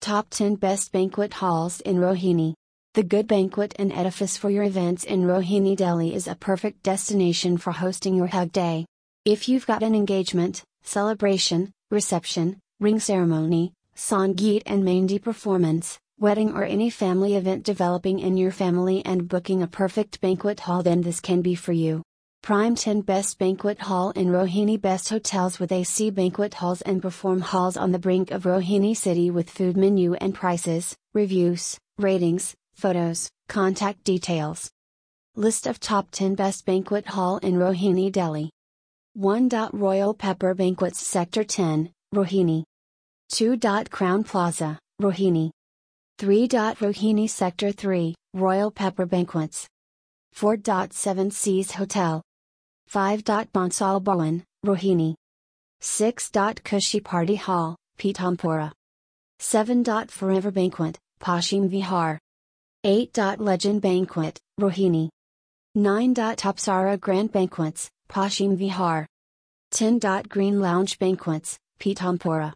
Top 10 Best Banquet Halls in Rohini. The Good Banquet and Edifice for your events in Rohini, Delhi is a perfect destination for hosting your Hug Day. If you've got an engagement, celebration, reception, ring ceremony, Sangeet and Mehndi performance, wedding or any family event developing in your family and booking a perfect banquet hall, then this can be for you. Prime 10 Best Banquet Hall in Rohini. Best hotels with AC banquet halls and perform halls on the brink of Rohini city with food menu and prices, reviews, ratings, photos, contact details. List of top 10 Best Banquet Hall in Rohini, Delhi. 1. Royal Pepper Banquets Sector 10, Rohini. 2. Crown Plaza, Rohini. 3. Rohini Sector 3, Royal Pepper Banquets. 4. Seven Seas Hotel. 5. Bansal Bhawan, Rohini. 6. Kushi Party Hall, Pitampura. 7. Forever Banquet, Paschim Vihar. 8. Legend Banquet, Rohini. 9. Apsara Grand Banquets, Paschim Vihar. 10. Green Lounge Banquets, Pitampura.